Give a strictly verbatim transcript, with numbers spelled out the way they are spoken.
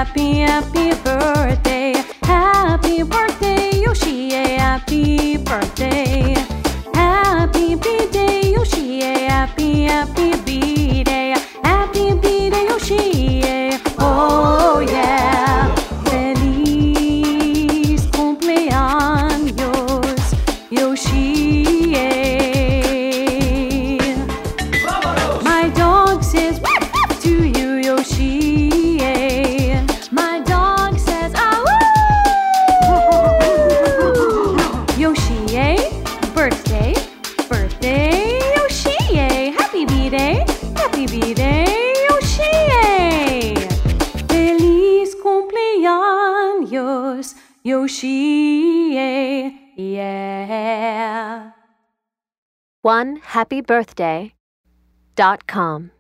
happy, happy birthday. Happy birthday, Yoshi, happy birthday. Happy B-Day, Yoshi, happy, happy B-Day. Happy B-Day, Yoshi, oh yeah. Feliz cumpleaños, Yoshi. My dog says to you, Yoshi. My dog says ah woo. Yoshi, birthday, birthday, Yoshi. Happy B-Day, happy B-Day, Yoshi. Feliz cumpleaños, Yoshi. Yeah. one happy birthday dot com